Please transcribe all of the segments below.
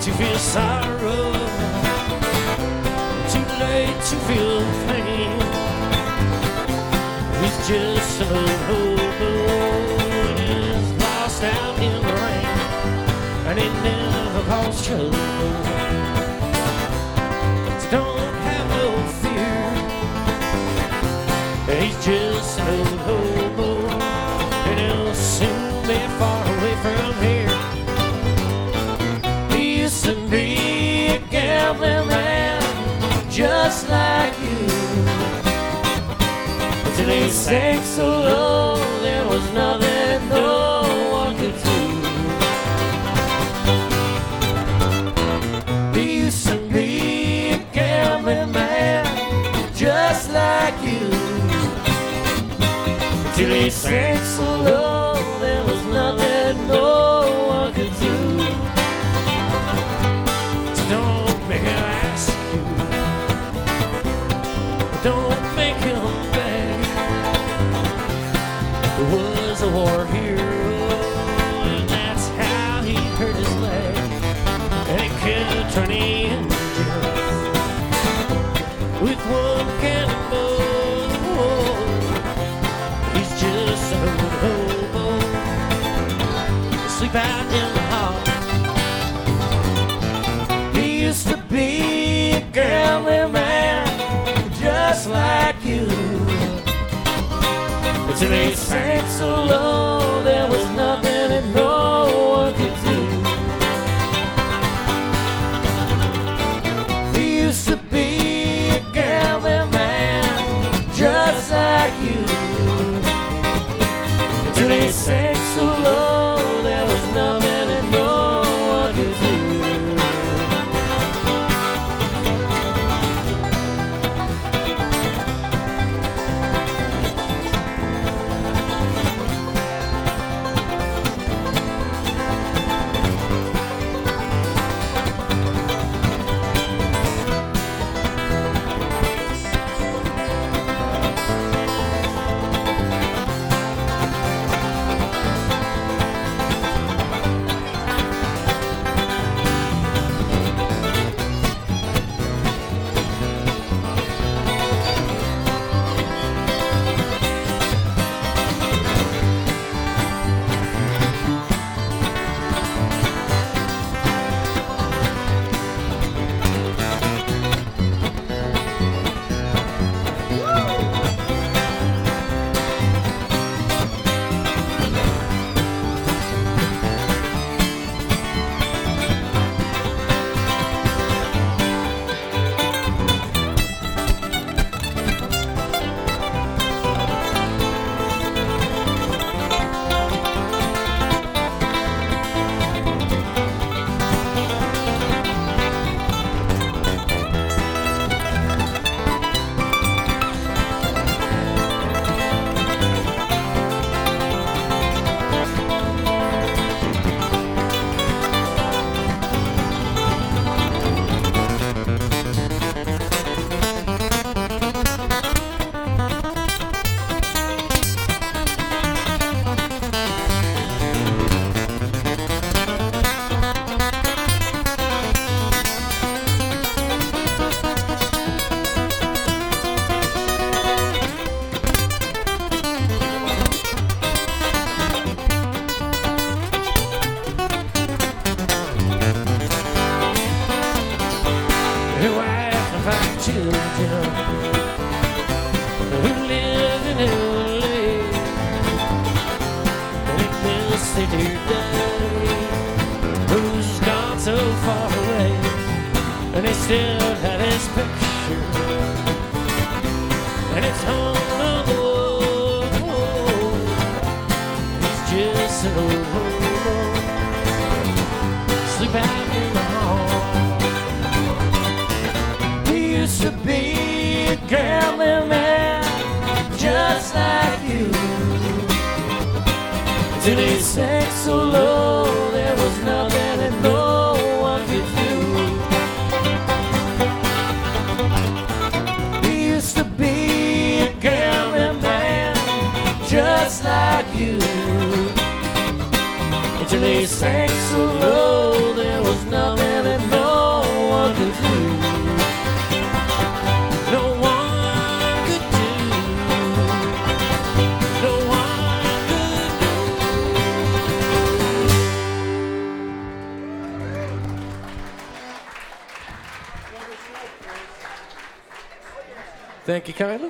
to feel sorrow, too late to feel pain. He's just a little hobo and is lost out in the rain, and he never calls trouble. So don't have no fear. He's just a little hobo, and he'll soon be far away from here. He used to be a gambling man, just like you. Till he sank so low, there was nothing no one could do. He used to be a gambling man, just like you. Till he sank so low, there was nothing no one could do. So don't make him ask you, don't make him beg. He was a war hero, and that's how he hurt his leg. And he killed 20 Indians with one cannonball. He's just a little hobo, sleep out in the hall. He used to be a gambling man, just like you. Till he sank so low, there was nothing and no one could do. He used to be a gambling man, just like you. Till he sank so low, there was nothing and no one could do. Children who live in LA, and it miss their dear daddy who's gone so far away, and they still have his picture, and it's hung on the wall. He's just an old hobo, sleep out in the hall. Used to be a gambling man, just like you. Till he sank so low, there was nothing and no one could do. He used to be a gambling man, just like you. Until he sank so low, there was nothing and Thank you kindly.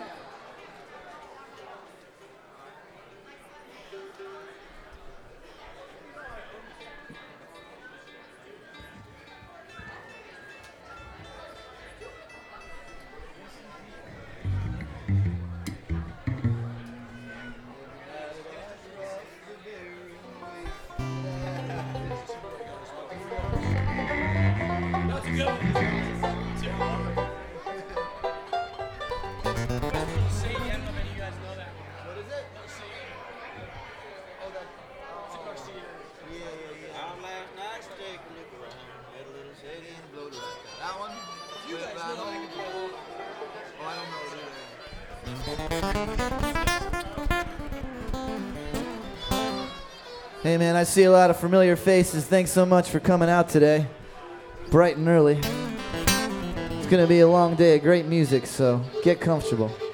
Hey man, I see a lot of familiar faces. Thanks so much for coming out today. Bright and early. It's gonna be a long day of great music, so get comfortable. Do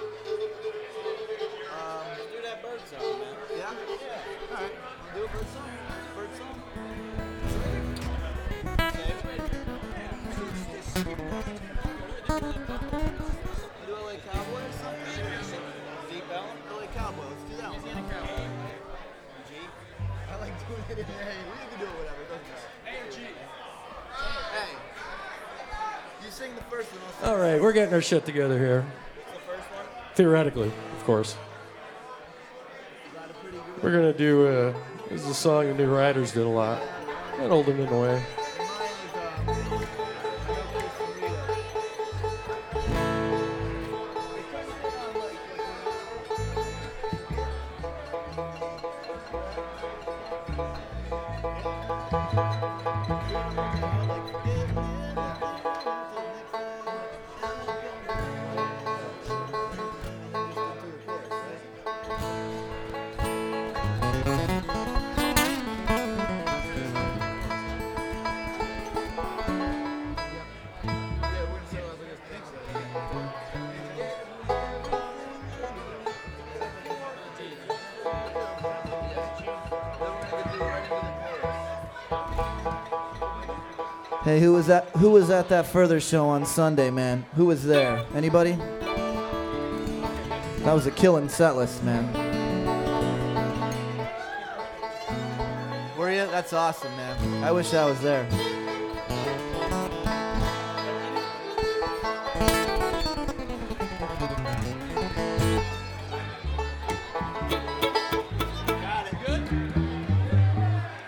that bird song, man. Yeah? Yeah. Alright. Do a bird song. Bird song. Do LA Cowboy or something? Deep Ellum? LA Cowboy. Let's do that one. G? I like doing it in A. We can do it whatever, doesn't it? A or G? Hey. You sing the first one. All right, we're getting our shit together here. The first one? Theoretically, of course. We're going to do, this is a song the New Riders did a lot. That Old Them in a way. Hey, who was at that Further show on Sunday, man? Who was there? Anybody? That was a killing set list, man. Were you? That's awesome, man. I wish I was there.